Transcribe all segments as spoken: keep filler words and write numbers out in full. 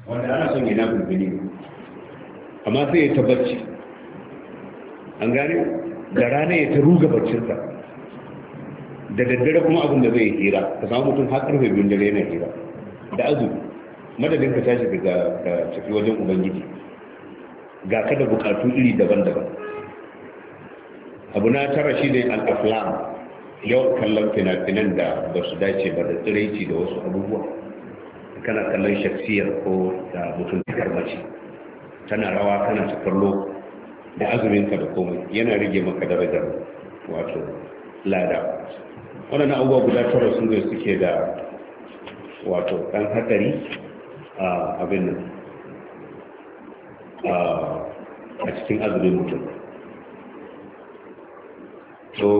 wanda ana son yana bulbuli amma sai ya ta bacci an gane da rana ya ta ruga baccinsa da daddare kuma abin da zai hira ka samu mutum har karfe biyun dare yana hira da azumi madadin ka tashi daga ka tafi wajen ubangiji ga ka da bukatu iri daban-daban. Abu na tara shi ne al-aflam, yau kallon fina-finan da ba su dace ba da tsiraici da wasu abubuwa. Kana kallon shaksiyar ko da mutum takar mace tana rawa kana ta kallo da azuminka da komai yana rage maka darajar wato lada. Waɗannan abubuwa guda tara sun zai suke da wato ɗan hatsari a abin nan a cikin azumin mutum. So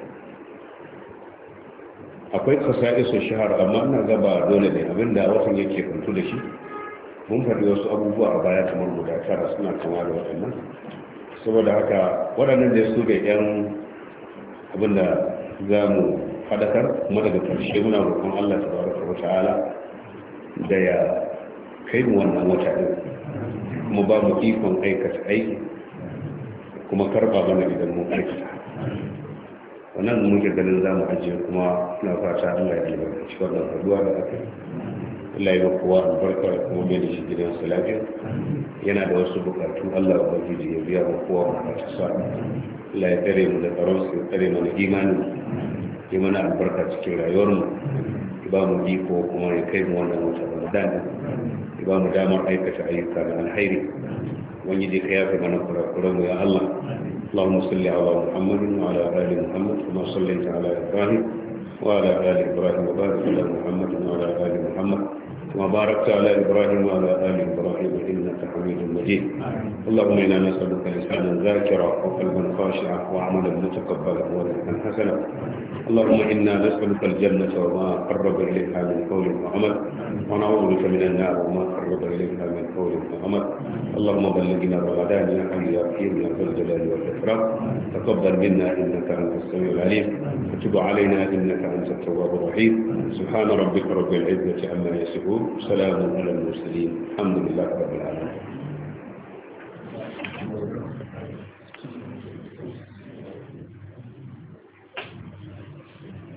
akwai kasa'isu shahar amma ina gaba dole ne abinda watan yake kuntu da shi. Mun faɗi wasu abubuwa a baya kamar guda tara suna kama da waɗannan. Saboda haka waɗannan da su ga yan abinda za mu faɗakar kuma daga ƙarshe muna roƙon Allah tabaraka wa ta'ala da ya kai mu wannan wata ɗin kuma ba mu ikon aikata aiki kuma karɓa mana idan mun aikata. Wannan muke ganin za mu ajiye kuma na fata Allah ya albarkaci wannan haduwa da aka yi. Allah ya ba kowa albarka kuma mai da shi gidansa lafiya. Yana da wasu bukatu Allah ubangiji ya biya wa kowa bukatu sa. Allah ya tsare mu da tsaron su ya tsare mana imani ya mana albarka cikin rayuwarmu ya ba mu iko kuma ya kai mu wannan wata Ramadan ya ba mu damar aikata ayyuka na alhairi. Wani dai ka yafe mana kurakuran mu ya Allah. اللهم صل على محمد وعلى آل محمد كما صليت على إبراهيم وعلى آل إبراهيم وبارك على محمد وعلى آل محمد كما باركت على إبراهيم وعلى آل إبراهيم إنك حميد مجيد. اللهم إنا نسألك لسانا ذاكرا وقلبا خاشعا وعملا متقبلا ورزقا حسنا. اللهم إنا نسألك الجنة وما قرب إليها من قول وعمل ونعوذ بك من النار وما قرب إليها من قول وعمل. اللهم بلغنا رمضان يا حي يا قيوم يا ذا الجلال والإكرام. تقبل منا إنك أنت السميع العليم وتب علينا إنك أنت التواب الرحيم. سبحان ربك رب العزة عما يصفون سلام على المرسلين الحمد لله رب العالمين.